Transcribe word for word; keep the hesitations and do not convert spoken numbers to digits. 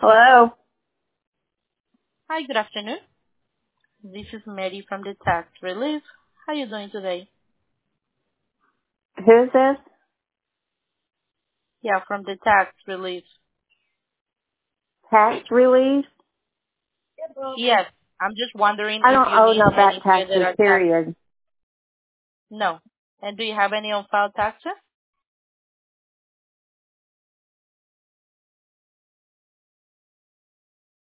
Hello. Hi, good afternoon. This is Mary from the Tax Relief. How are you doing today? Who's this? Yeah, from the Tax Relief. Tax relief? Yes, I'm just wondering I if don't you owe need no any back taxes, further tax. period. No. And do you have any on-file taxes?